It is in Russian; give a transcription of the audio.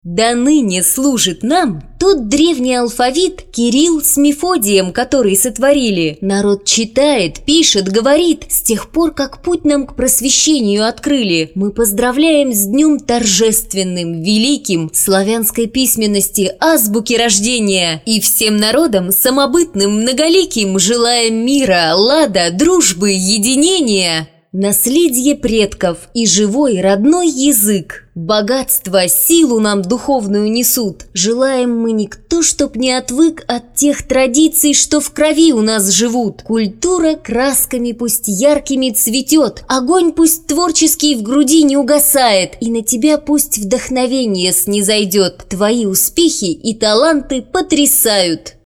До ныне служит нам тот древний алфавит Кирилл с Мефодием, который сотворили. Народ читает, пишет, говорит, с тех пор, как путь нам к просвещению открыли. Мы поздравляем с днем торжественным, великим, славянской письменности, азбуки рождения. И всем народам самобытным, многоликим желаем мира, лада, дружбы, единения. Наследие предков и живой родной язык, богатство, силу нам духовную несут. Желаем мы никто, чтоб не отвык от тех традиций, что в крови у нас живут. Культура красками пусть яркими цветет, огонь пусть творческий в груди не угасает, и на тебя пусть вдохновение снизойдет. Твои успехи и таланты потрясают.